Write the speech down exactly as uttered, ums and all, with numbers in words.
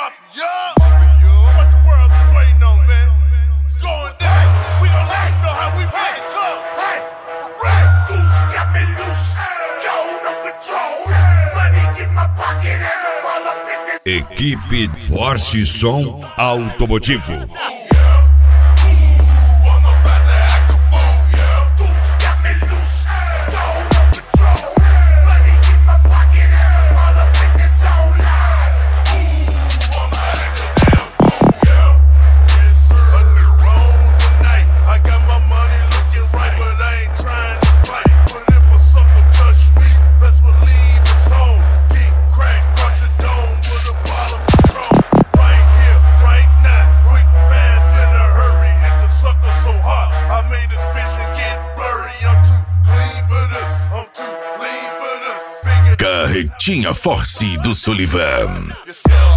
Mafia. What the world been waiting on, man? It's going down. We gon' let you know how we make it club. Hey, Red Goose got me loose. Go no control. Money in my pocket and I'm all up in this. Equipe Forte Som Automotivo. Carretinha Force do Sullivan.